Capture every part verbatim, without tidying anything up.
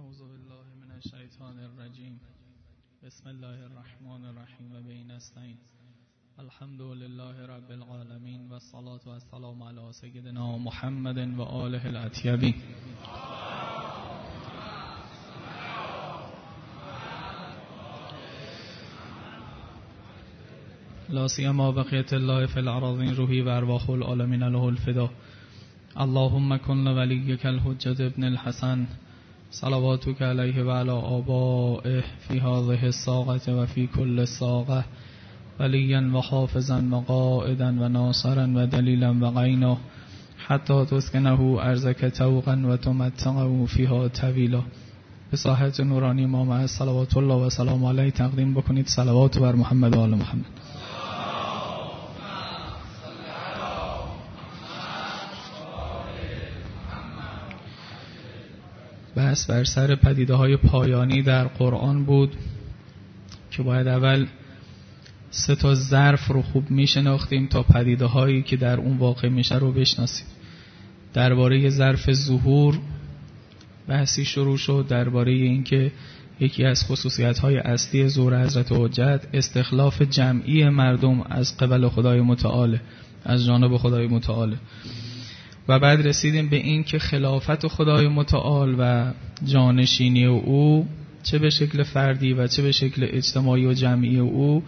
اعوذ بالله من الشیطان الرجیم. بسم الله الرحمن الرحیم و به نستعین. الحمد لله رب العالمین و الصلاة و السلام علی سیدنا محمد و آله الاطیبین. لا سیما بقیت الله فی الارضین روحی و ارواح العالمین له الفدا. اللهم کن لولیک الحجة ابن الحسن صلواتک علیه و علی آبائه فی هذه الساعة و فی کل ساعة ولیا و حافظا و قائدا و ناصرا و دلیلا و غینا حتی تسکنه ارضک توقا و تمتعه فیها طویلا. به صحت نورانی امام از صلوات الله و سلام علیه تقدیم بکنید صلوات بر محمد و آل محمد. بحث بر سر پدیده های پایانی در قرآن بود که باید اول سه تا ظرف رو خوب میشناختیم تا پدیده هایی که در اون واقع میشه رو بشناسیم. درباره ظرف ظهور بحثی شروع شد، درباره اینکه یکی از خصوصیت های اصلی ظهور حضرت حجت استخلاف جمعی مردم از قبل خدای متعال، از جانب خدای متعال، و بعد رسیدیم به این که خلافت خدای متعال و جانشینی او چه به شکل فردی و چه به شکل اجتماعی و جمعی او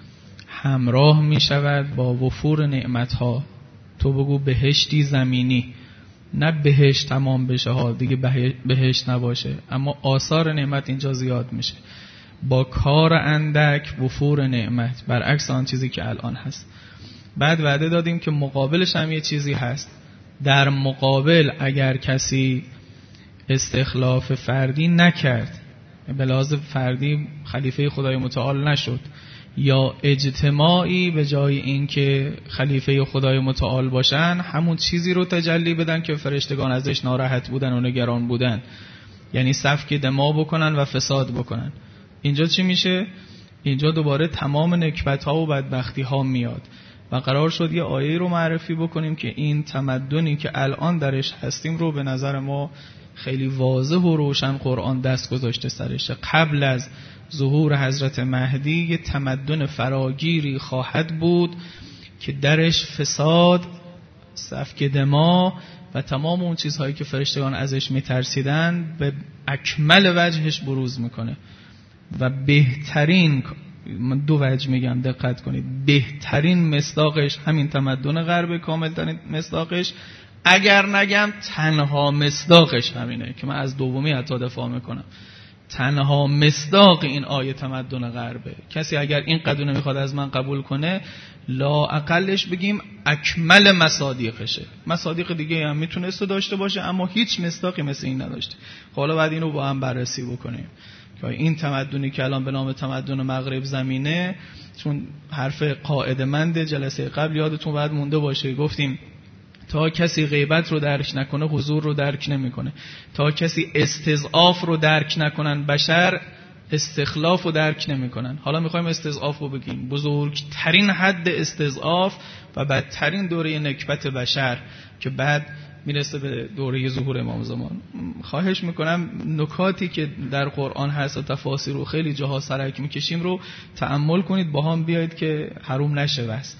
همراه می شود با وفور نعمت ها. تو بگو بهشتی زمینی، نه بهشت تمام بشه ها دیگه بهشت نباشه، اما آثار نعمت اینجا زیاد میشه با کار اندک وفور نعمت، برعکس آن چیزی که الان هست. بعد وعده دادیم که مقابلش هم یه چیزی هست. در مقابل اگر کسی استخلاف فردی نکرد، به لحاظ فردی خلیفه خدای متعال نشد، یا اجتماعی به جای اینکه خلیفه خدای متعال باشن همون چیزی رو تجلی بدن که فرشتگان ازش ناراحت بودن و نگران بودن، یعنی سفک دماء بکنن و فساد بکنن، اینجا چی میشه؟ اینجا دوباره تمام نکبت ها و بدبختی ها میاد و قرار شد یه آیه رو معرفی بکنیم که این تمدنی که الان درش هستیم رو به نظر ما خیلی واضح و روشن قرآن دست گذاشته سرشه. قبل از ظهور حضرت مهدی یه تمدن فراگیری خواهد بود که درش فساد، سفک دماء و تمام اون چیزهایی که فرشتگان ازش میترسیدن به اکمل وجهش بروز میکنه. و بهترین، من دو وجه میگم دقت کنید، بهترین مصداقش همین تمدن غرب، کاملترین مصداقش، اگر نگم تنها مصداقش همینه که من از دومی حتی دفاع میکنم، تنها مصداق این آیه تمدن غربه. کسی اگر این قدونه میخواد از من قبول کنه، لا اقلش بگیم اکمل مصادیقشه. مصادیق دیگه هم میتونست داشته باشه اما هیچ مصداقی مثل این نداشته. حالا بعد اینو با هم بررسی بکنیم که این تمدنی که الان به نام تمدن مغرب زمینه، چون حرف قاعده‌مند جلسه قبل یادتون بعد مونده باشه، گفتیم تا کسی غیبت رو درک نکنه حضور رو درک نمیکنه، تا کسی استضعاف رو درک نکنن بشر استخلاف رو درک نمیکنن. حالا میخوایم استضعاف رو بگیم، بزرگترین حد استضعاف و بدترین دوره نکبت بشر که بعد میرسه به دوره ظهور امام زمان. خواهش میکنم نکاتی که در قرآن هست و تفاسیر رو خیلی جاها سرک میکشیم رو تأمل کنید، با هم بیایید که حروم نشه بس.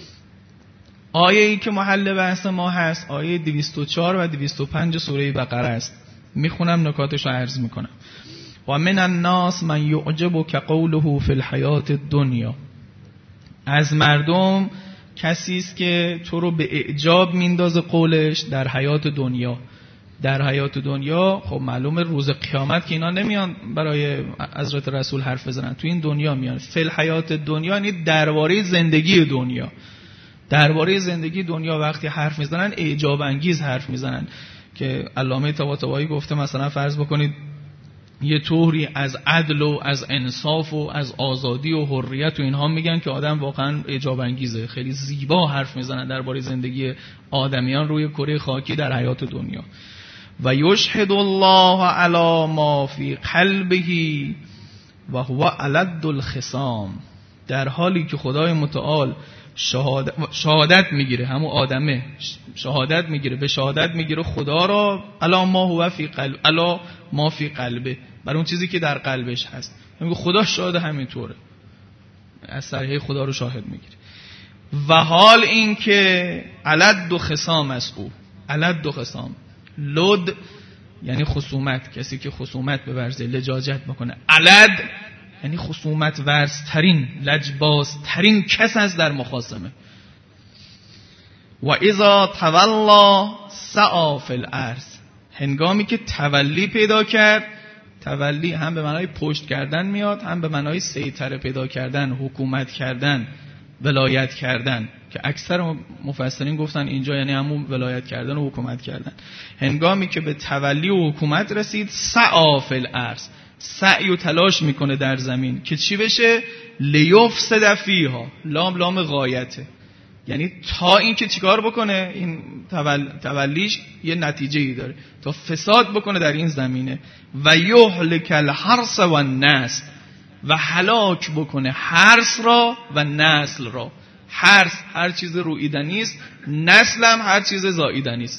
آیه‌ای که محل بحث ما هست آیه دویست و چهار و دویست و پنج سوره بقره است. میخونم نکاتش رو عرض میکنم. و من الناس من یعجبک قوله فی الحیات الدنیا. از مردم کسی است که تو رو به اعجاب میندازه قولش در حیات دنیا. در حیات دنیا خب معلومه روز قیامت که اینا نمیان برای حضرت رسول حرف بزنن، تو این دنیا میان. فی الحیات دنیا یعنی درباره زندگی دنیا. درباره زندگی دنیا وقتی حرف میزنن اعجاب انگیز حرف میزنن که علامه طباطبایی گفته مثلا فرض بکنید یه طوری از عدل و از انصاف و از آزادی و حریت و اینها میگن که آدم واقعا اعجاب انگیزه، خیلی زیبا حرف میزنن درباره زندگی آدمیان روی کره خاکی در حیات دنیا. و یشهد الله علی ما فی قلبه و هو الد الخصام. در حالی که خدای متعال شهادت, شهادت میگیره، همون آدمه شهادت میگیره، به شهادت میگیره خدا را الا ما هو فی قلب الا ما فی قلبه، برای اون چیزی که در قلبش هست. میگه خدا شاهد همینطوره، از صریحه خدا رو شاهد میگیره. و حال این که علد دو خصام از او، علد دو خصام، لد یعنی خصومت، کسی که خصومت بورزه، لجاجت بکنه. علد یعنی خصومت ورزترین، لجبازترین کس است در مخاصمه. و اذا تولا سعی فی الارض، هنگامی که تولی پیدا کرد، تولی هم به معنای پشت کردن میاد، هم به معنای سیطره پیدا کردن، حکومت کردن، ولایت کردن، که اکثر مفسرین گفتن اینجا یعنی همون ولایت کردن و حکومت کردن. هنگامی که به تولی و حکومت رسید، سعی فی الارض، سعی و تلاش میکنه در زمین که چی بشه؟ لیفسد فیها، لام لام غایته، یعنی تا این که چیکار بکنه، این تول... تولیش یه نتیجه ای داره، تا فساد بکنه در این زمینه. و یهلک الحرث و النسل، و هلاک بکنه حرث را و نسل را. حرث هر چیز رویدنی است، نسل هم هر چیز زاییدنی است.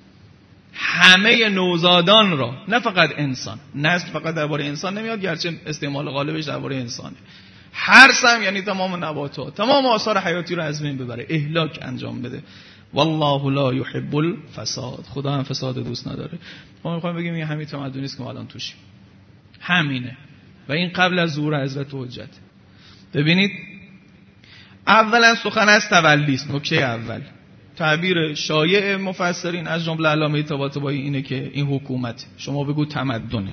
همه نوزادان را، نه فقط انسان، نسل فقط درباره انسان نمیاد گرچه استعمال غالبش درباره انسانه. حرث هم یعنی تمام نباتات، تمام آثار حیاتی رو از بین ببره، اهلاک انجام بده. والله لا يحب الفساد، خدا هم فساد دوست نداره. ما میخوایم بگیم این همین تمدنی است که ما الان توشیم، همینه. و این قبل از ظهور حضرت حجت. ببینید اولا سخن از تولی است. نکته اول، تعبیر شایع مفسرین از جمله علامه طباطبایی اینه که این حکومت، شما بگو تمدنه.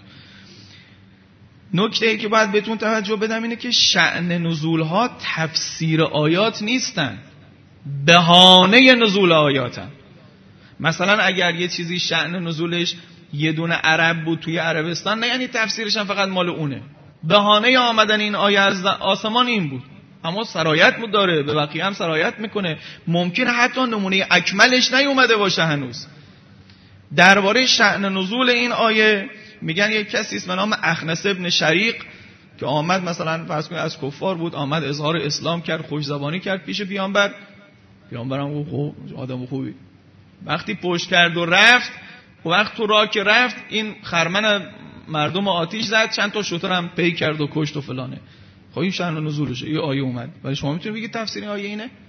نکته ای که باید بهتون توجه بدم اینه که شأن نزول ها تفسیر آیات نیستن، بهانه نزول آیاتن. مثلا اگر یه چیزی شأن نزولش یه دونه عرب بود توی عربستان، نه یعنی تفسیرش هم فقط مال اونه. بهانه آمدن این آیه از آسمان این بود، اما سرایت بود داره، به بقیه هم سرایت میکنه. ممکنه حتی نمونه اکملش نیومده باشه هنوز. درباره شأن نزول این آیه میگن یک کسی است به نام اخنس ابن شریق که آمد، مثلا فرض کنید از کفار بود، آمد اظهار اسلام کرد، خوش زبانی کرد پیش پیامبر. پیامبرم گفت خوب آدم خوبی. وقتی پشت کرد و رفت، و وقت تو راه که رفت این خرمن مردم آتیش زد، چند تا شتر هم پی کرد و کشت و فلانه. خب این شأن نزولشه، این آیه اومد. ولی شما میتونید بگید تفسیر این آیه اینه؟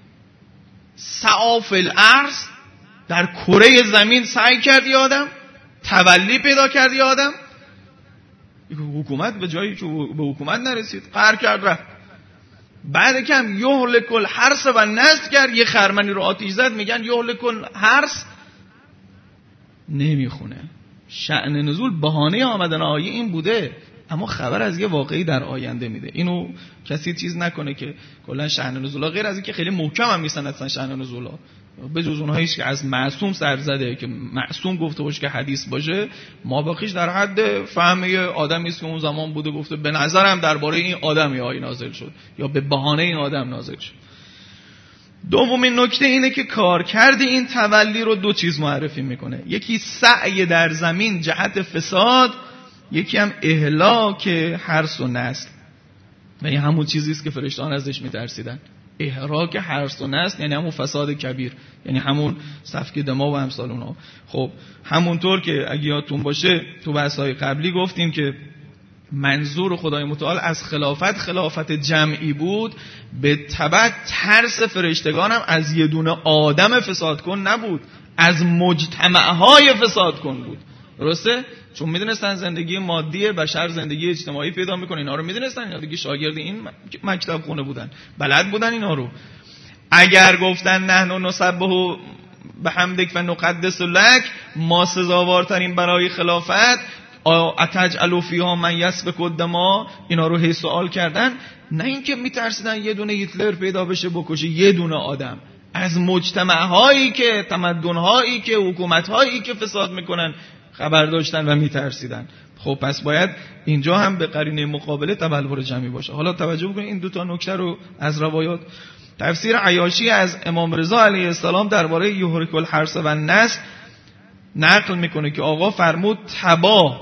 سعی فی الارض، در کره زمین سعی کردی آدم، تولی پیدا کردی آدم، حکومت به جایی که به حکومت نرسید، قهر کرد رفت. بعد کم یهلک الحرث و نسل کرد، یه خرمنی رو آتیش زد، میگن یهلک الحرث. نمیخونه. شأن نزول بهانه آمدن آیه این بوده، اما خبر از یه واقعی در آینده میده. اینو کسی چیز نکنه که کلا شأن نزولا غیر از این که خیلی محکم هم نیستن اصلا شأن نزولا، به جز اونهاییش که از معصوم سر زده که معصوم گفته باشه که حدیث باشه، ما باقیش در حد فهم آدمی است که اون زمان بوده گفته به نظرم درباره این آدمی آیه نازل شد، یا به بهانه این آدم نازل شد. دومین نکته اینه که کارکرد این تولی رو دو چیز معرفی میکنه، یکی سعی در زمین جهت فساد، یکی هم اهلاک حرث و نسل. یعنی همون چیزی است که فرشتان ازش میترسیدن، احراق حرث و نسل، یعنی همون فساد کبیر، یعنی همون سفک دماء و امثال اونها. خب همونطور که اگه یادتون باشه تو بحث‌های قبلی گفتیم که منظور خدای متعال از خلافت خلافت جمعی بود، به تبع ترس فرشتگان هم از یه دونه آدم فساد کن نبود، از مجتمعهای فساد کن بود. درسته؟ چون میدونستن زندگی مادی بشر زندگی اجتماعی پیدا میکنه، اینا رو میدونستن، اینا دیگه شاگرد این مکتب خونه بودن، بلد بودن اینا رو. اگر گفتن نحن نسبح بحمدک و نقدس لک، ما سزاوارترین برای خلافت، اتجعل فیها من یسفک الدماء، اینا رو هی سوال کردن. نه اینکه میترسیدن یه دونه هیتلر پیدا بشه بکشه یه دونه آدم، از مجتمعهایی که تمدنهایی که حکومتهایی که فساد میکنن خبر داشتن و میترسیدن. خب پس باید اینجا هم به قرینه مقابله تبلور جمعی باشه. حالا توجه بکنید این دو تا نکته رو از روایات. تفسیر عیاشی از امام رضا علیه السلام درباره یهلک الحرث و النسل نقل میکنه که آقا فرمود تباه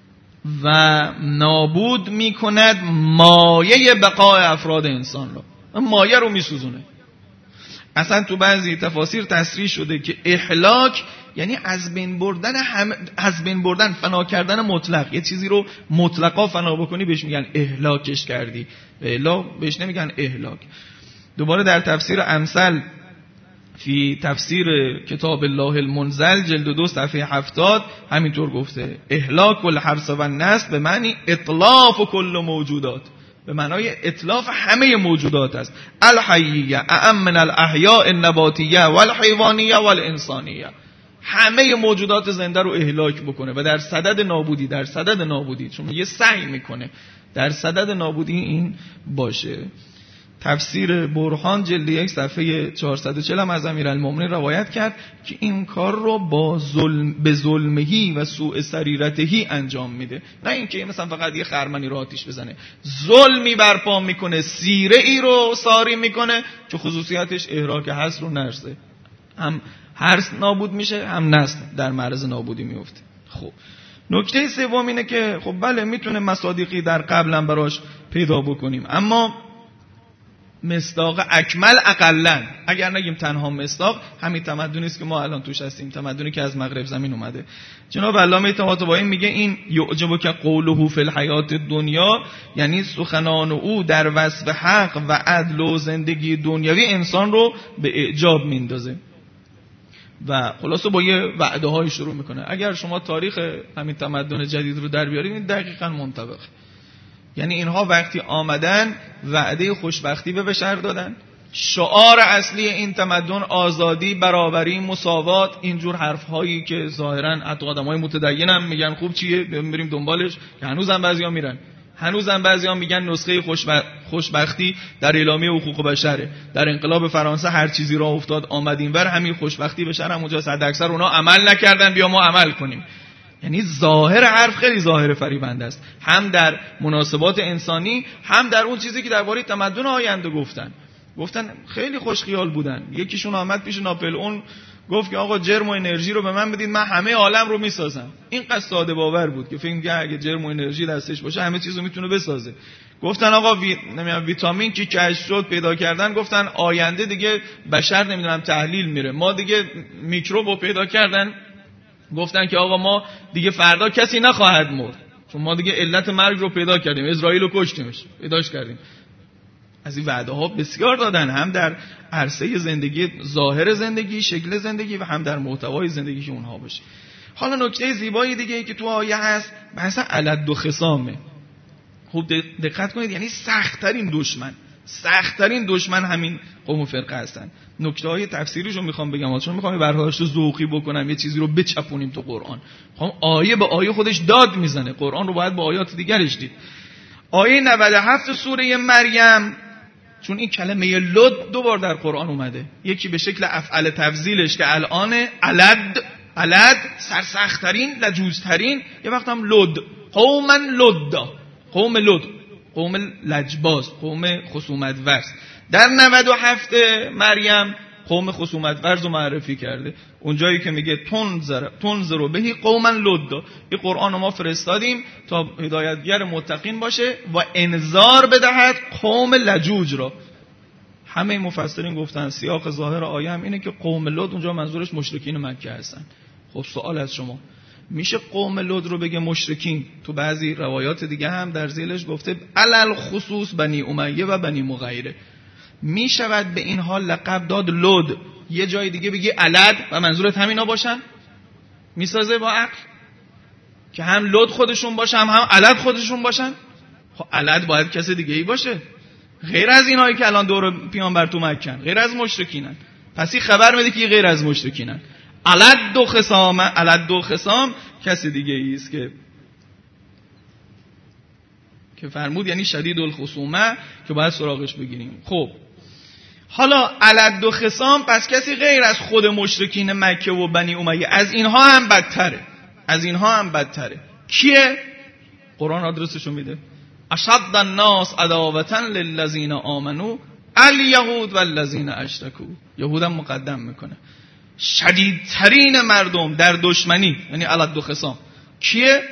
و نابود میکند مایه بقای افراد انسان را. مایه رو میسوزونه. اصلا تو بعضی تفاسیر تصریح شده که اهلاک یعنی از بین بردن هم... از بین بردن فنا کردن مطلق. یه چیزی رو مطلقا فنا بکنی بهش میگن اهلاکش کردی، به الا بهش نمیگن اهلاک. دوباره در تفسیر امثل فی تفسیر کتاب الله المنزل جلد دو صفحه هفتاد همینطور گفته اهلاک الحرث و النسل به معنی اطلاف کل موجودات، به معنای اطلاف همه موجودات است. الحیه اعم من الاحیاء النباتیه والحیوانیه والانسانیه، همه موجودات زنده رو اهلاک بکنه و در صدد نابودی، در صدد نابودی، چون یه سعی میکنه در صدد نابودی این باشه. تفسیر برهان جلد یک صفحه چهارصد و چهل هم از امیرالمومنین روایت کرد که این کار رو با ظلم به ظلمهی و سوء سریرتهی انجام میده، نه اینکه مثلا فقط یه خرمنی رو آتیش بزنه. ظلمی برپا میکنه، سیره ای رو ساری میکنه که خصوصیتش احراق هست رو نرسه، هم هرس نابود میشه هم نسل در معرض نابودی میفته. خب نکته سوم اینه که خب بله میتونه مصادیقی در قبلا براش پیدا بکنیم، اما مصداق اکمل اقلن، اگر نگیم تنها مصداق، همین تمدنی است که ما الان توش هستیم، تمدنی که از مغرب زمین اومده. جناب علامه طباطبایی میگه این یعجبو که قوله فی الحیات دنیا، یعنی سخنان او در وصف حق و عدل و زندگی دنیوی انسان رو به اعجاب میندازه و خلاصه با یه وعده های شروع میکنه. اگر شما تاریخ همین تمدن جدید رو در بیارید این دقیقاً منطبق، یعنی اینها وقتی آمدن وعده خوشبختی به بشر دادن. شعار اصلی این تمدن آزادی، برابری، مساوات، اینجور حرفهایی که ظاهراً حتی آدمای متدین هم میگن خوب چیه بریم دنبالش، که هنوزم بعضیا میرن، هنوزم بعضیا میگن نسخه خوشبخ... خوشبختی در اعلامیه حقوق بشره. در انقلاب فرانسه هر چیزی راه افتاد آمد اینور، همین خوشبختی بشر هم اونجاست. حداکثر اونا عمل نکردن، بیا ما عمل کنیم. یعنی ظاهر حرف خیلی ظاهر فریبنده است، هم در مناسبات انسانی هم در اون چیزی که درباره تمدن آینده گفتن. گفتن خیلی خوش خیال بودن. یکیشون آمد پیش ناپلئون گفت که آقا جرم و انرژی رو به من بدید، من همه عالم رو میسازم. اینقدر ساده باور بود که فکر می‌کرد اگه جرم و انرژی دستش باشه همه چیزو میتونه بسازه. گفتن آقا وی... نمیدونم ویتامین که کشف شد پیدا کردن، گفتن آینده دیگه بشر نمیدونم تحلیل میره، ما دیگه میکروب رو پیدا کردن، گفتن که آقا ما دیگه فردا کسی نخواهد مرد چون ما دیگه علت مرگ رو پیدا کردیم، اسرائیل رو کشتیمش، پیداش کردیم. از این وعده ها بسیار دادن، هم در عرصه زندگی، ظاهر زندگی، شکل زندگی، و هم در محتوای زندگی که اونها باشه. حالا نکته زیبایی دیگه ای که تو آیه هست بحث علد و خصامه. خوب دقت کنید، یعنی سخت‌ترین دشمن، سخت‌ترین دشمن همین قوم و فرقه هستن. نکته‌های تفسیریشو میخوام بگم، چون میخوام برهاش رو ذوقی بکنم، یه چیزی رو بچپونیم تو قرآن. میخوام آیه به آیه خودش داد میزنه، قرآن رو باید با آیات دیگرش دید. آیه نود و هفت سوره مریم، چون این کلمه لد دو بار در قرآن اومده، یکی به شکل افعل تفضیلش که الان علد، علد سرسخت‌ترین، لجوزترین، یه وقت هم لد، قوما لد، قوم لد، قوم لجباز، قوم خصومت ورز. در نود و هفت مریم قوم خصومت ورز رو معرفی کرده، اونجایی که میگه تنذر تنذر بهی قوما لد. این قرآن رو ما فرستادیم تا هدایتگر متقین باشه و انذار بدهد قوم لجوج را. همه مفسرین گفتن سیاق ظاهر آیه هم اینه که قوم لد اونجا منظورش مشرکین مکه هستن. خب سوال از شما، میشه قوم لد رو بگه مشرکین؟ تو بعضی روایات دیگه هم در ذیلش گفته علل خصوص بنی امیه و بنی مغیره. میشود به این حال لقب داد لد، یه جای دیگه بگی علد و منظورت همینا باشن؟ میسازه با عقل که هم لد خودشون باشن هم هم علد خودشون باشن؟ خب علد باید کسی دیگه ای باشه غیر از اینایی که الان دور پیامبر تو مکن، غیر از مشرکینن. پس این خبر میده که غیر از مشرکینن. علد دو خصام، علد دو خصام کسی دیگه ای است که که فرمود یعنی شدید الخصومه که باید سراغش بگیریم. خب حالا علد و خصام، پس کسی غیر از خود مشرکین مکه و بنی امیه، از اینها هم بدتره، از اینها هم بدتره. کیه؟ قرآن آدرسشو میده، اشد الناس عداوة للذین آمنوا الیهود والذین اشرکوا. یهود هم مقدم میکنه. شدیدترین مردم در دشمنی یعنی علد و خصام کیه؟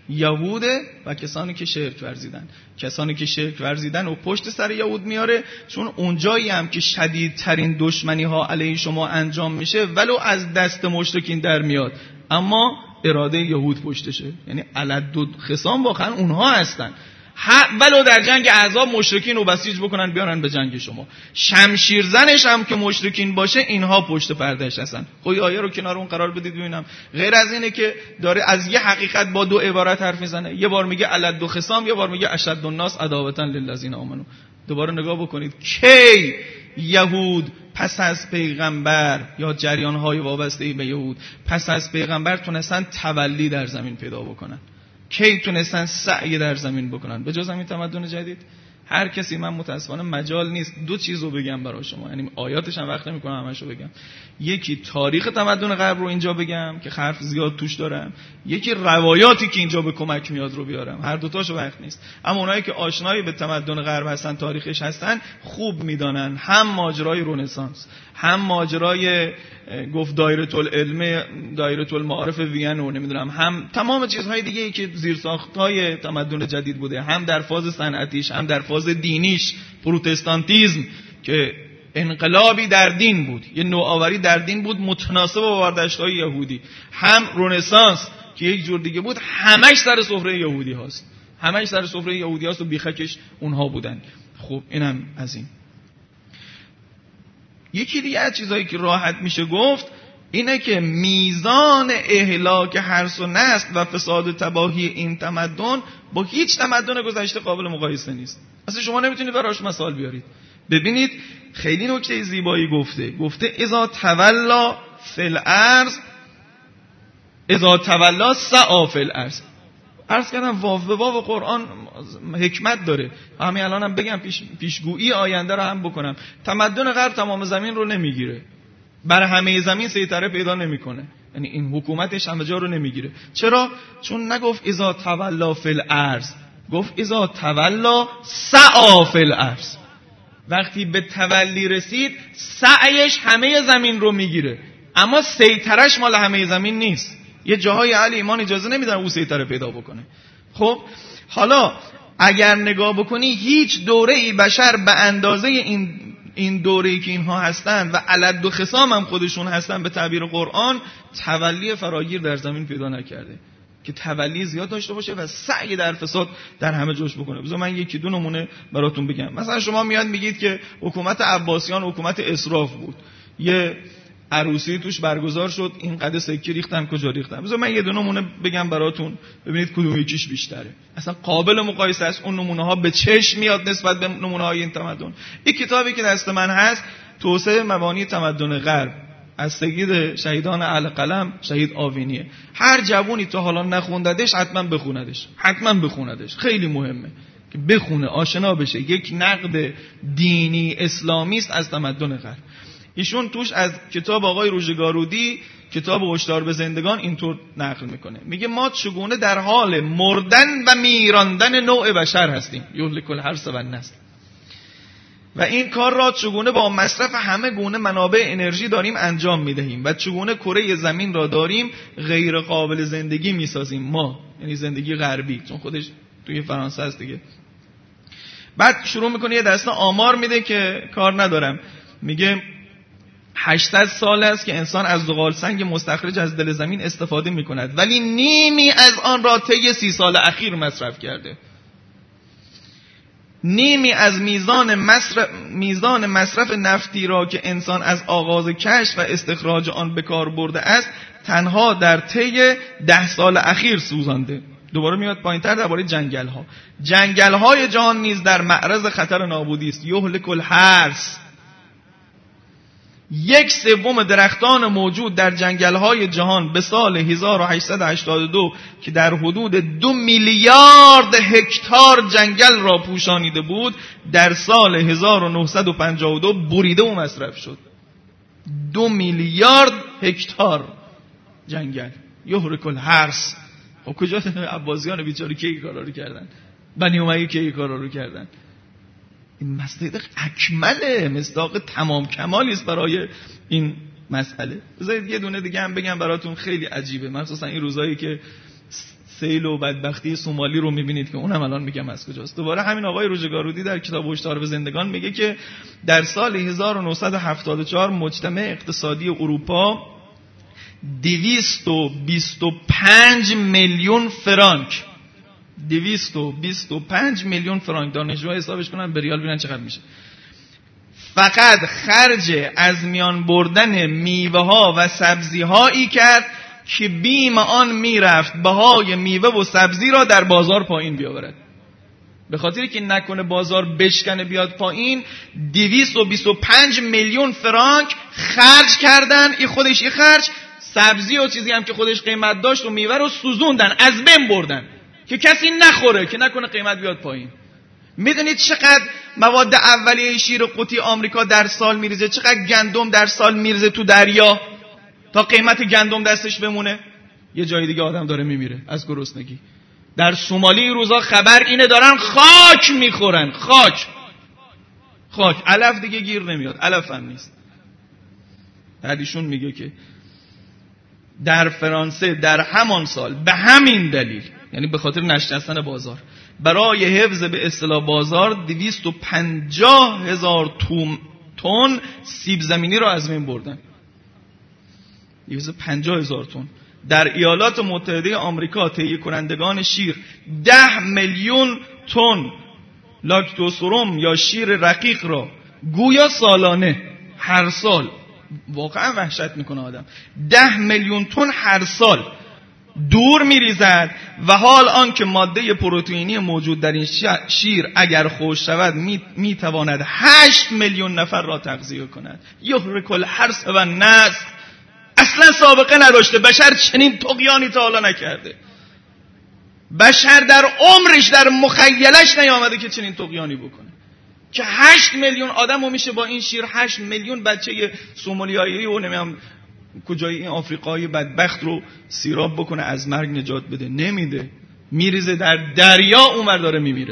یهود و کسانی که شرک ورزیدن. کسانی که شرک ورزیدن و پشت سر یهود میاره، چون اونجایی هم که شدیدترین دشمنی ها علیه شما انجام میشه ولو از دست مشرکین در میاد، اما اراده یهود پشتشه. یعنی علد و خصام واقعا اونها هستن. ولو در جنگ احزاب مشرکین رو بسیج بکنن بیارن به جنگ شما، شمشیر زنش هم که مشرکین باشه اینها پشت پردهش هستن. خب این آیه رو کنار اون قرار بدید ببینم. غیر از اینه که داره از یه حقیقت با دو عبارت حرف میزنه. یه بار میگه علد و خصام، یه بار میگه اشد الناس عداوة للذین آمنوا. دوباره نگاه بکنید کی یهود پس از پیغمبر یا جریان‌های وابسته به یهود پس از پیغمبر تونستن تولی در زمین پیدا بکنن، کی تونستن سعی در زمین بکنن به جز همین تمدن جدید؟ هر کسی، من متاسفانه مجال نیست دو چیزو بگم برای شما، یعنی آیاتش هم وقت نمی‌کنم همشو بگم. یکی تاریخ تمدن غرب رو اینجا بگم که حرف زیاد توش دارم، یکی روایاتی که اینجا به کمک میاد رو بیارم. هر دو تاشو وقت نیست. اما اونایی که آشنایی به تمدن غرب هستن، تاریخش هستن، خوب میدونن هم ماجرای رنسانس، هم ماجرای گفت دایره العلم، دایره المعارف وین و نمیدونم، هم تمام چیزهای دیگه ای که زیرساختهای تمدن جدید بوده، هم در فاز صنعتیش، هم در فاز دینیش، پروتستانتیزم که انقلابی در دین بود، یه نوآوری در دین بود متناسب با برداشت‌های یهودی، هم رنسانس که یک جور دیگه بود، همش سر سفره یهودی هاست، همش سر سفره یهودی هاست و بیخکش اونها بودن. خب اینم از این. یکی دیگه از چیزایی که راحت میشه گفت اینه که میزان اهلاک حرث و نسل و فساد و تباهی این تمدن با هیچ تمدن گذشته قابل مقایسه نیست. اصلا شما نمیتونید براش مثال بیارید. ببینید خیلی نکته زیبایی گفته، گفته اذا تولا فی الارض اذا تولا سعی فی الارض. عرض کردم واو به واو قرآن حکمت داره. همین الانم هم بگم پیش پیشگویی آینده رو هم بکنم. تمدن غرب تمام زمین رو نمیگیره، بر همه زمین سیطره پیدا نمیکنه، یعنی این حکومتش همه جا رو نمیگیره. چرا؟ چون نگفت اذا تولا فی الارض، گفت اذا تولا سعی فی الارض. وقتی به تولی رسید سعیش همه زمین رو میگیره، اما سیطرش مال همه زمین نیست. یه جاهای اهل ایمان اجازه نمیدن او سیطره پیدا بکنه. خب حالا اگر نگاه بکنی هیچ دوره‌ای بشر به اندازه این این دوره‌ای که اینها هستن و علد و خصام هم خودشون هستن به تعبیر قرآن، تولی فراگیر در زمین پیدا نکرده که تولی زیاد داشته باشه و سعی در فساد در همه جوش بکنه. بذار من یکی دو نمونه براتون بگم. مثلا شما میاد میگید که حکومت عباسیان حکومت اسراف بود، یه عروسی توش برگزار شد، این قد سکه ریختن کجا ریختن. بذار من یه دو نمونه بگم براتون ببینید کدوم یکیش بیشتره. اصلا قابل مقایسه است. اون نمونه ها به چشم میاد نسبت به نمونه های این تمدن. این کتابی که دست من هست توسعه مبانی تمدن غرب از سید شهیدان اهل قلم، شهید آوینیه. هر جوونی تا حالا نخونددش حتما بخوندش، حتما بخوندش. خیلی مهمه که بخونه، آشنا بشه. یک نقد دینی اسلامی است از تمدن غرب. ایشون توش از کتاب آقای روژگارودی، کتاب هشدار به زندگان، اینطور نقل میکنه، میگه ما چگونه در حال مردن و میراندن نوع بشر هستیم، یهلک الحرث و النسل، و این کار را چگونه با مصرف همه گونه منابع انرژی داریم انجام میدهیم و چگونه کره زمین را داریم غیر قابل زندگی میسازیم ما، یعنی زندگی غربی، چون خودش توی فرانسه است دیگه. بعد شروع میکنه یه دسته آمار میده که کار ندارم، میگه هشتصد سال است که انسان از زغال سنگ مستخرج از دل زمین استفاده می کند، ولی نیمی از آن را طی سی سال اخیر مصرف کرده. نیمی از میزان مصرف میزان مصرف نفتی را که انسان از آغاز کشف و استخراج آن به کار برده است تنها در طی ده سال اخیر سوزانده. دوباره میاد پایین‌تر درباره جنگل‌ها. جنگل‌های جهان نیز در معرض خطر نابودی است. یهلک الحرث. یک سوم درختان موجود در جنگل‌های جهان به سال هزار و هشتصد و هشتاد و دو که در حدود دو میلیارد هکتار جنگل را پوشانیده بود، در سال هزار و نهصد و پنجاه و دو بریده و مصرف شد. دو میلیارد هکتار جنگل. یهلک الحرث. خب کجا عباسیان بیچاره که این کارا رو کردن؟ بنی امیه که این کارا رو کردن؟ این مصداق اکمله، مصداق تمام کمالی است برای این مسئله. بذارید یه دونه دیگه هم بگم براتون، خیلی عجیبه، مخصوصا این روزایی که سیل و بدبختی سومالی رو میبینید که اونم الان میگم از کجاست. دوباره همین آقای روزگارودی در کتاب هشدار به زندگان میگه که در سال هزار و نهصد و هفتاد و چهار مجتمع اقتصادی اروپا دویست و بیست و پنج میلیون فرانک دویست و بیست و پنج میلیون فرانک، دانشجوها حسابش کنن به ریال ببینن چقدر میشه، فقط خرج از میان بردن میوه ها و سبزی هایی کرد که بیم آن میرفت بهای میوه و سبزی را در بازار پایین بیاورد. به خاطری که نکنه بازار بشکنه بیاد پایین، دویست و بیست و پنج میلیون فرانک خرج کردن. این خودش یه خرج، سبزی و چیزی هم که خودش قیمت داشت و میوه رو سوزوندن، از بین بردن که کسی نخوره که نکنه قیمت بیاد پایین. میدونید چقدر مواد اولیه شیر قوطی آمریکا در سال میریزه؟ چقدر گندم در سال میریزه تو دریا تا قیمت گندم دستش بمونه؟ یه جای دیگه آدم داره میمیره از گرسنگی. در سومالی این روزا خبر اینه دارن خاک میخورن، خاک خاک علف دیگه گیر نمیاد، علف هم نیست. بعدیشون میگه که در فرانسه در همان سال به همین دلیل، یعنی به خاطر نشستن بازار، برای حفظ به اصطلاح بازار دویست و پنجاه هزار تن سیب زمینی را از بین بردن. دویست و پنجاه هزار تن. در ایالات متحده آمریکا تهیه کنندگان شیر ده میلیون تن لاکتوسروم یا شیر رقیق را گویا سالانه هر سال، واقعا وحشت میکنه آدم، ده میلیون تن هر سال دور میریزد و حال آن که ماده پروتئینی موجود در این شیر اگر خشک شود میتواند هشت میلیون نفر را تغذیه کند. یهرک الحرث و النسل. اصلا سابقه نداشته، بشر چنین طغیانی تا حالا نکرده. بشر در عمرش در مخیلش نیامده که چنین طغیانی بکنه که هشت میلیون آدم رو میشه با این شیر، هشت میلیون بچه سومالیایی و نمیم کجای این آفریقای بدبخت رو سیراب بکنه از مرگ نجات بده. نمیده، میریزه در دریا، اونور داره میمیره.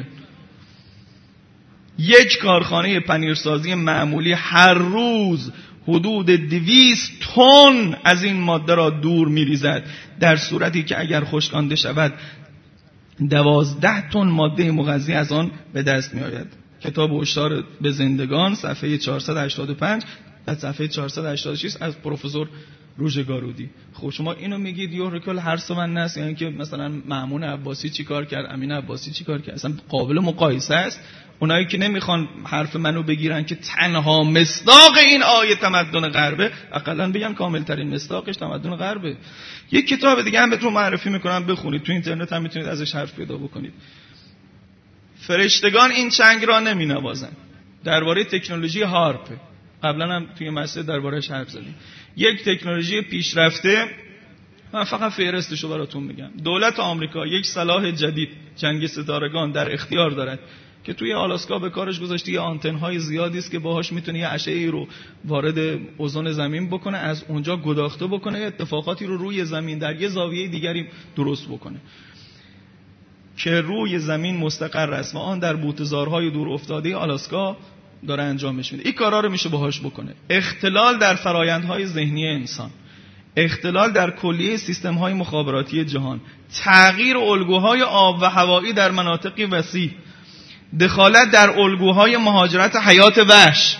یک کارخانه پنیرسازی معمولی هر روز حدود دویست تن از این ماده را دور میریزد، در صورتی که اگر خشکانده شود دوازده تن ماده مغذی از آن به دست می آید. کتاب هشدار به زندگان صفحه چهارصد و هشتاد و پنج و صفحه چهارصد و هشتاد و شش از پروفسور روژگارودی. خب شما اینو میگید یهرک الحرث و النسل، یعنی که مثلا مأمون عباسی چی کار کرد، امین عباسی چی کار کرد، اصلا قابل مقایسه است. اونایی که نمیخوان حرف منو بگیرن که تنها مصداق این آیه تمدن غربه، اقلا بگم کامل ترین مصداقش تمدن غربه. یک کتاب دیگه هم بهتون معرفی میکنم بخونید، تو اینترنت هم میتونید ازش حرف پیدا بکنید. فرشتگان این چنگ را نمینوازن، درباره تکنولوژی هارپ. قبلا هم توی مسجد درباره‌اش حرف زدیم. یک تکنولوژی پیشرفته، من فقط فهرستشو براتون میگم. دولت آمریکا یک سلاح جدید جنگ ستارگان در اختیار دارد که توی آلاسکا به کارش گذاشته. یه آنتن‌های زیادی است که باهاش میتونه یه اشعه‌ای رو وارد اوزون زمین بکنه، از اونجا گداخته بکنه، اتفاقاتی رو روی زمین در یه زاویه دیگری درست بکنه که روی زمین مستقر است و آن در بوته‌زارهای دور افتاده آلاسکا داره انجامش میده. این کارا رو میشه باهاش بکنه. اختلال در فرایندهای ذهنی انسان، اختلال در کلیه سیستم‌های مخابراتی جهان، تغییر الگوهای آب و هوایی در مناطقی وسیع، دخالت در الگوهای مهاجرت حیات وحش،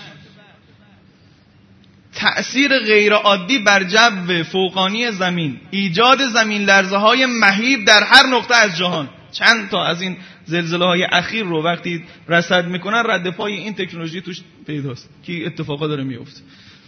تأثیر غیرعادی بر جو فوقانی زمین، ایجاد زمین لرزه‌های مهیب در هر نقطه از جهان. چند تا از این زلزله‌های اخیر رو وقتی رصد میکنن رد پای این تکنولوژی توش پیداست که اتفاقا داره میفته.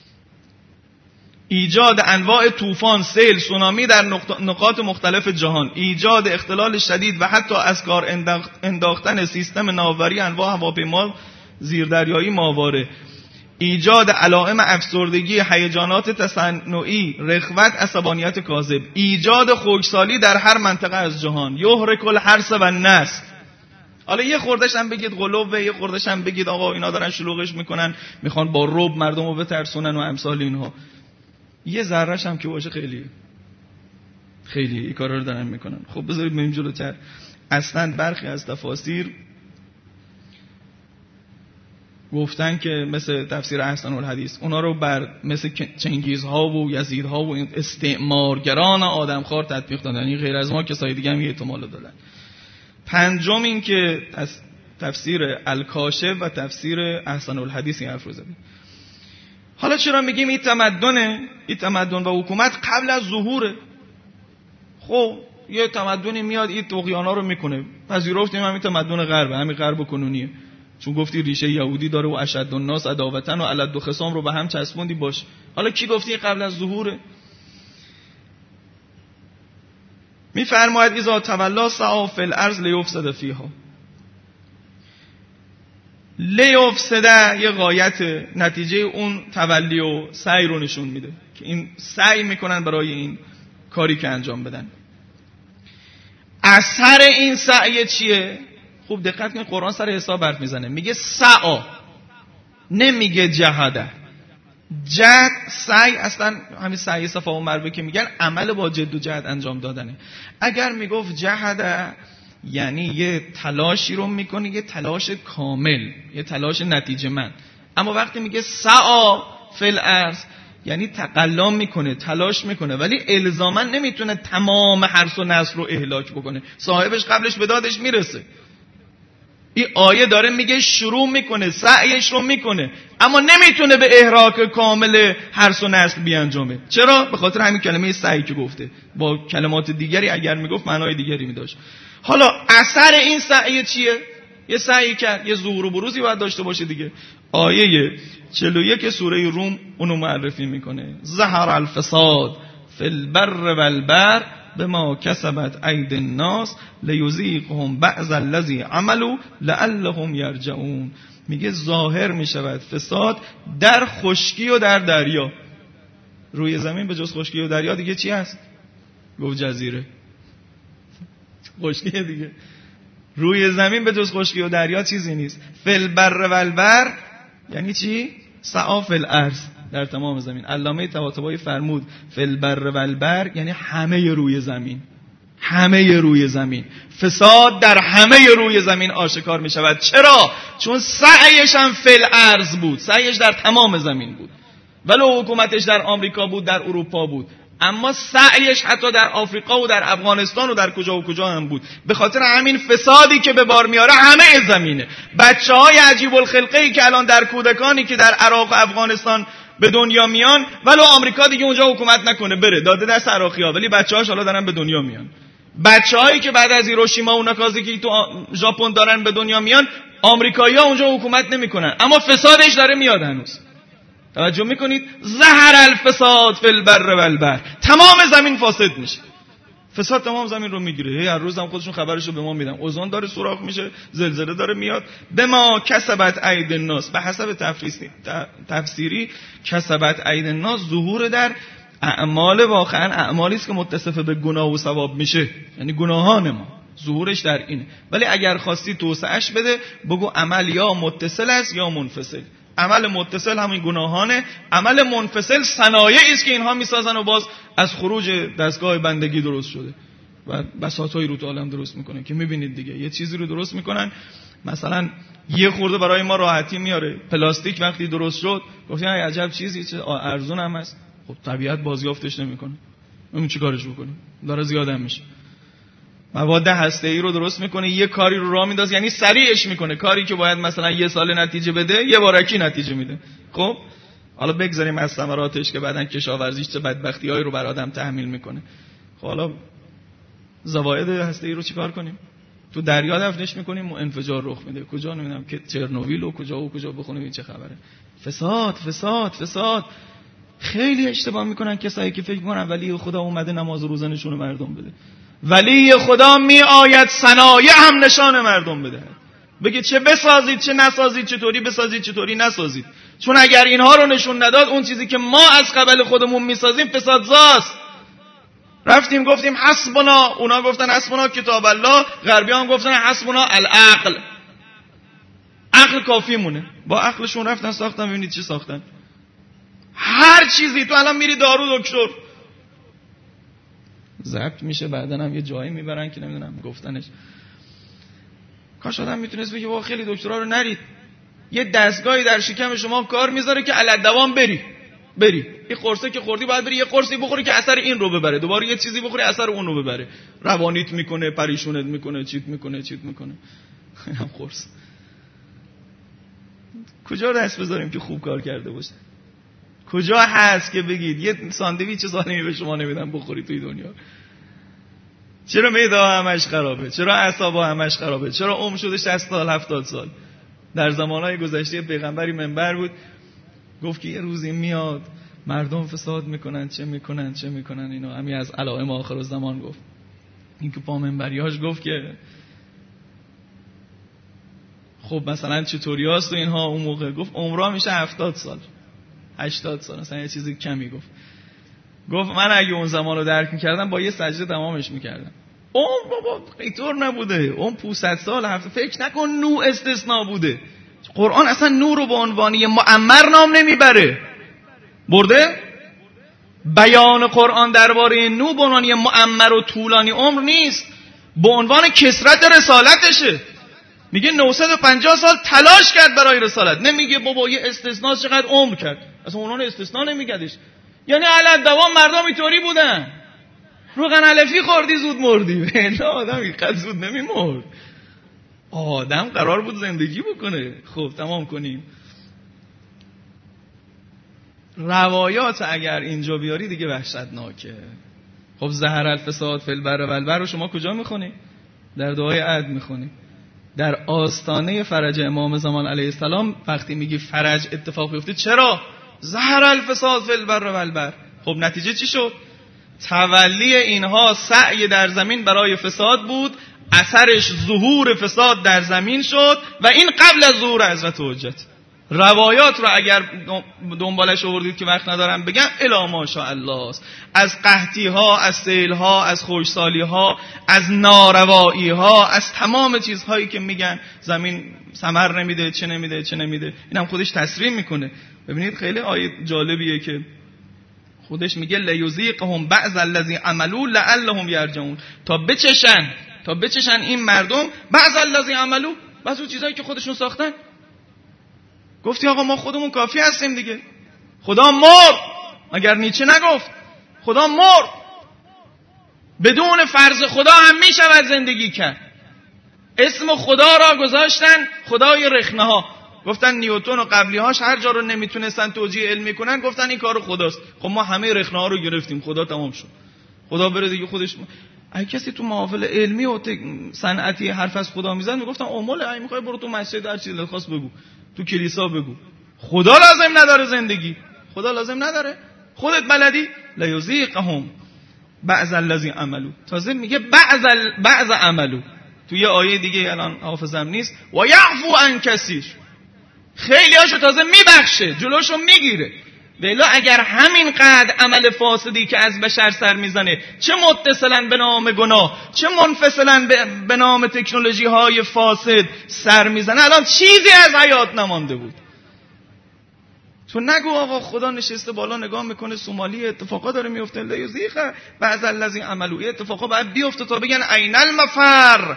ایجاد انواع طوفان، سیل، سونامی در نقاط مختلف جهان، ایجاد اختلال شدید و حتی از کار انداختن سیستم ناوبری انواع هواپیما زیردریایی ماهواره، ایجاد علائم افسردگی، هیجانات تصنعی، رغبت، عصبانیت کاذب، ایجاد خشکسالی در هر منطقه از جهان. یهرک الحرث و النسل. حالا یه خوردش هم بگید غلوه، یه خوردش هم بگید آقا اینا دارن شلوغش میکنن، میخوان با رعب مردم رو بترسونن و امثال اینها. یه ذره‌ش هم که باشه خیلی خیلی این کارا رو دارن میکنن. خب بذارید بریم جلوتر. اصلا برخی از تفاسیر گفتن که مثل تفسیر احسن الحدیث اونا رو بر مثل چنگیزها و یزیدها و استعمارگران آدمخوار تطبیق دادن، یعنی غیر از ما کسای دیگه هم یه احتمال دادن. پنجم این که تفسیر الکاشف و تفسیر احسن الحدیث این حرف رو زده. حالا چرا میگیم این تمدنه؟ این تمدن و حکومت قبل از ظهوره. خب یه تمدنی میاد این طغیانا رو میکنه، پذیرفتیم همین تمدن غربه، همین غرب کنونیه، چون گفتی ریشه یهودی داره و اشد الناس عداوتن و الد و خصام رو به هم چسبوندی باش. حالا کی گفتی قبل از ظهوره؟ میفرماید اذا تولا سعی فی الارض لیفسد فیها. لیفسد یه غایت، نتیجه اون تولی و سعی رو نشون میده که این سعی میکنن برای این کاری که انجام بدن. اثر این سعی چیه؟ خوب دقت کنید، قرآن سر حساب حرف میزنه، میگه سعا، نمیگه جهده. جهد سعی اصلا همین سعی صفا و مروه که میگن عمل با جد و جهد انجام دادنه. اگر میگفت جهده یعنی یه تلاشی رو میکنه، یه تلاش کامل، یه تلاش نتیجه مند. اما وقتی میگه سعا فی الارض یعنی تقلا میکنه، تلاش میکنه، ولی الزاما نمیتونه تمام حرث و نسل رو اهلاک بکنه، صاحبش قبلش به دادش میرسه. این آیه داره میگه شروع میکنه، سعیش رو میکنه، اما نمیتونه به احراق کامل حرث و نسل بیانجامه. چرا؟ به خاطر همین کلمه سعی که گفته. با کلمات دیگری اگر میگفت معنای دیگری میداشت. حالا اثر این سعی چیه؟ یه سعی کرد، یه ظهور و بروزی باید داشته باشه دیگه. آیه چهل و یک سوره روم اونو معرفی میکنه. ظهر الفساد فی البر والبحر بما کسبت ایدی الناس لیذیقهم بعض الذی عملوا لعلهم یرجعون. میگه ظاهر میشود فساد در خشکی و در دریا. روی زمین به جز خشکی و دریا دیگه چی هست؟ گفت جزیره. خشکی دیگه. روی زمین به جز خشکی و دریا چیزی نیست. فی البر والبحر یعنی چی؟ سعی فی الارض، در تمام زمین. علامه طباطبایی فرمود فی البر والبحر یعنی همه روی زمین، همه روی زمین. فساد در همه روی زمین آشکار می شود. چرا؟ چون سعیش هم فی الارض بود، سعیش در تمام زمین بود. ولو حکومتش در آمریکا بود، در اروپا بود، اما سعیش حتی در آفریقا و در افغانستان و در کجا و کجا هم بود. به خاطر همین فسادی که به بار میاره همه زمینه. بچه‌های عجیب الخلقه‌ای که الان در کودکانی که در عراق و افغانستان به دنیا میان، ولو آمریکا دیگه اونجا حکومت نکنه بره، داده دست عراقی‌ها، ولی بچه‌هاش حالا دارن به دنیا میان. بچه‌هایی که بعد از هیروشیما و ناکازاکی تو ژاپن دارن به دنیا میان، آمریکایی‌ها اونجا حکومت نمیکنن، اما فسادش داره میاد هنوز. توجه میکنید؟ ظهر الفساد فی البر والبحر، تمام زمین فاسد میشه. فساد تمام زمین رو میگیره. هر روز هم خودشون خبرشو به ما میدن، اوزون داره سوراخ میشه، زلزله داره میاد. به ما کسبت ایدی الناس، به حسب تفسیری کسبت ایدی الناس ظهور در اعمال، واقعا اعمالی است که متصف به گناه و ثواب میشه، یعنی گناهان ما، ظهورش در اینه. ولی اگر خواستی توسعهش بده، بگو عمل یا متصل است یا منفصل. عمل متصل همین گناهانه، عمل منفصل صنایعی است که اینها میسازن و باز از خروج دستگاه بندگی درست شده و بساطایی رو تو عالم درست میکنن که میبینید دیگه. یه چیزی رو درست میکنن، مثلا یه خورده برای ما راحتی میاره. پلاستیک وقتی درست شد گفتن ای عجب چیزی، چه ارزون هم است. خب طبیعت بازیافتش نمیکنه، اون چیکارش بکنیم؟ داره زیاد هم میشه. مواد هسته‌ای رو درست میکنه، یه کاری رو راه میندازه، یعنی سریعش میکنه. کاری که باید مثلا یه سال نتیجه بده، یه بارکی نتیجه میده. خب حالا بگذاریم از ثمراتش که بعدن کشاورزیش چه بدبختیایی رو بر آدم تحمیل میکنه. خب حالا زواید هسته‌ای رو چیکار کنیم؟ تو دریا دفنش میکنیم و انفجار رخ میده. کجا نمیدونم که چرنوبیل و کجا و کجا بخونیم این چه خبره. فساد فساد فساد. خیلی اشتباه میکنن کسایی که فکر میکنن ولی خدا اومده نماز و روزه نشون مردم بده. ولی خدا می آید صنایع هم نشان مردم بده، بگید چه بسازید چه نسازید، چطوری بسازید چطوری نسازید. چون اگر اینها رو نشون نداد، اون چیزی که ما از قبل خودمون میسازیم فسادزاست. رفتیم گفتیم حسبنا، اونا گفتن حسبنا کتاب الله، غربی هم گفتن حسبنا العقل، عقل کافی مونه. با عقلشون رفتن ساختن، ببینید چی ساختن. هر چیزی تو الان میری دارو دکتر ضبط میشه، بعدن هم یه جایی میبرن که نمیدونم گفتنش. کاش آدم میتونست بگه واقعا خیلی دکترها رو نرید، یه دستگاهی در شکم شما کار میذاره که علت دوام بری بری یه قرصه که خوردی باید بری یه قرصی بخوری که اثر این رو ببره، دوباره یه چیزی بخوری اثر اون رو ببره، روانیت میکنه، پریشونت میکنه، چیت میکنه چیت میکنه. هم قرص کجا دست بذاریم که خوب کار کرده باشه؟ کجا هست که بگید یه ساندویچ سالمی به شما نمیدن بخوری توی دنیا؟ چرا معده همش خرابه؟ چرا اعصاب همش خرابه؟ چرا عمر شده شصت سال هفتاد سال؟ در زمانهای گذشته پیغمبری منبر بود گفت که یه روزی میاد مردم فساد میکنن، چه میکنن چه میکنن اینا، همین از علائم آخر الزمان گفت. این که پا منبریاش گفت که خب مثلا چطوری هست و اینها، اون موقع گفت عمرها میشه هفتاد سال هشتاد سال، مثلا یه چیزی کمی گفت. گفت من اگه اون زمان رو درک میکردم با یه سجده تمامش میکردم. اون بابا اینطور نبوده، اون پانصد سال هفته، فکر نکن نو استثناء بوده. قرآن اصلا نو رو به عنوان یه معمر نام نمیبره، برده؟ بیان قرآن درباره نو به عنوان یه معمر و طولانی عمر نیست، به عنوان کثرت رسالتشه. میگه نهصد و پنجاه سال تلاش کرد برای رسالت، نمیگه بابا یه استثناء چقدر عمر کرد، اصلا اونها استثناء نمیگدش. یعنی علت دوام مردم اینطوری بودن، روغن علفی خوردی زود مردی. نه آدم اینقدر زود نمیمرد، آدم قرار بود زندگی بکنه. خب تمام کنیم. روایات اگر اینجا بیاری دیگه وحشتناکه. خب ظهر الفساد فی البر و البحر رو شما کجا میخونی؟ در دعای عهد میخونی. در آستانه فرج امام زمان علیه السلام وقتی میگی فرج اتفاق بیفته، چرا؟ ظهر الفساد فی البر و البحر. خب نتیجه چی شد؟ تولی اینها سعی در زمین برای فساد بود، اثرش ظهور فساد در زمین شد و این قبل از ظهور حضرت حجت. روایات رو اگر دنبالش آوردید که وقت ندارم بگم، الا ماشاءالله است. از قحطی ها، از سیل ها، از خشکسالی ها، از ناروایی ها، از تمام چیزهایی که میگن زمین ثمر نمیده، چه نمیده چه نمیده، اینم خودش تصریح میکنه. ببینید خیلی آیه جالبیه که خودش میگه لیذیقهم بعض الذی عملوا لعلهم یرجعون، تا بچشن تا بچشن این مردم بعض الذی عملوا، بعض اون چیزایی که خودشون ساختن. گفتی آقا ما خودمون کافی هستیم دیگه، خدا مرد، مگر نیچه نگفت خدا مرد، بدون فرض خدا هم میشود زندگی کرد. اسم خدا را گذاشتن خدای رخنه ها، گفتن نیوتن و قبلی هاش هر جا رو نمیتونستن توجیه علمی کنن گفتن این کار خداست. خب ما همه رخنه ها رو گرفتیم، خدا تمام شد، خدا بره دیگه خودش. اگه کسی تو محافل علمی و صنعتی حرف از خدا میزنه میگفتن اومال ای میخوای برو تو مسجد هر چیزی خاص بگو، تو کلیسا بگو. خدا لازم نداره زندگی، خدا لازم نداره، خودت بلدی. لیذیقهم بعض الذی عملوا، تازه میگه بعض ال... بعض عملوا. تو یه آیه دیگه الان حافظم نیست، و یعفو عن کثیر، خیلی هاشو تازه میبخشه، جلوشو میگیره. ولی اگر همین قدر عمل فاسدی که از بشر سر میزنه، چه متصلاً به نام گناه، چه منفصلاً به نام تکنولوژی های فاسد سر میزنه، الان چیزی از حیات نمانده بود. تو نگو آقا خدا نشسته بالا نگاه میکنه سومالی اتفاقا داره میفته، لیذیق بعض الذی عملوا، اتفاقا باید بیفته تا بگن عین المفر،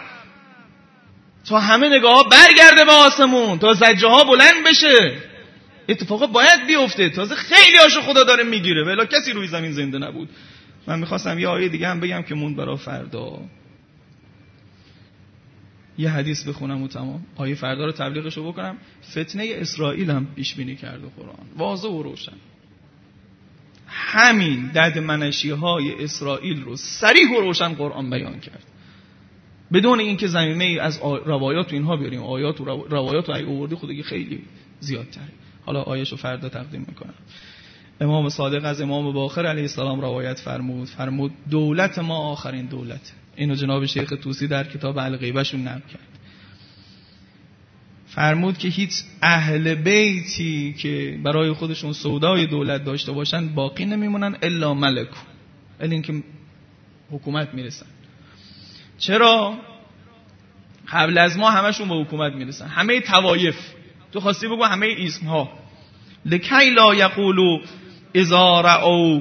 تا همه نگاه ها برگرده به آسمون، تا زجه ها بلند بشه، اتفاقا باید بیفته. تازه خیلی هاشو خدا داره میگیره، ولی کسی روی زمین زنده نبود. من میخواستم یه آیه دیگه هم بگم که موند برای فردا، یه حدیث بخونم و تمام. آیه فردا رو تبلیغشو بکنم. فتنه اسرائیل هم پیش بینی کرده قرآن، واضح و روشن. همین دد منشی های اسرائیل رو صریح و روشن قرآن بیان کرد، بدون اینکه زمینه از روایات و اینها بیاریم. آیات و روایات رو اگه آوردی خودی خیلی زیادتره. حالا آیه‌شو فردا تقدیم میکنم. امام صادق از امام باقر علیه السلام روایت فرمود فرمود دولت ما آخرین دولت. اینو جناب شیخ طوسی در کتاب الغیبه‌شون نقل کرد. فرمود که هیچ اهل بیتی که برای خودشون سودای دولت داشته باشن باقی نمیمونن الا ملکو، الا اینکه حکومت میرسن. چرا؟ قبل از ما همشون به حکومت میرسن، همه طوایف، تو خواستی بگو همه اسم ها. لکی لا یقولو اذا رأوا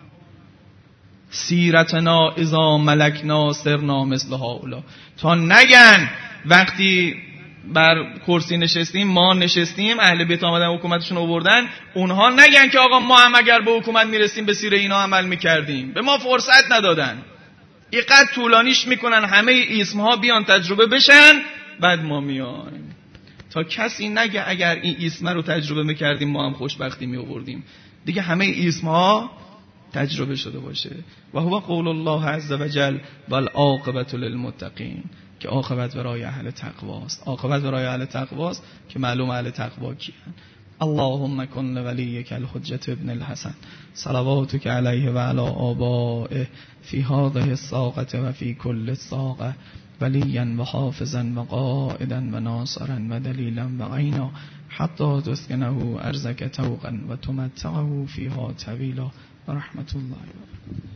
سیرتنا اذا ملکنا سرنا مثل هؤلاء، تا نگن وقتی بر کرسی نشستیم، ما نشستیم، اهل بیت آمدن حکومتشون آوردن، اونها نگن که آقا ما هم اگر به حکومت میرسیم به سیر اینا عمل میکردیم، به ما فرصت ندادن. اینقدر طولانیش میکنن همه اسمها بیان تجربه بشن، بعد ما میایم. تا کسی نگه اگر این اسم رو تجربه میکردیم ما هم خوشبختی میآوردیم. دیگه همه اسمها تجربه شده باشه. و هو قول الله عز وجل والعاقبة للمتقین، که عاقبت برای اهل تقواست. عاقبت برای اهل تقواست که معلوم اهل تقوا کیان. اللهم کن لولیک الحجة ابن الحسن صلواتک علیه و علی آبائه فی هذه الساقة و فی کل الساقة ولیا و حافظا و قائدا و ناصرا و دلیلا و عینا حتی تسکنه ارزک توقا و تمتعه فیها طویلا و رحمت الله.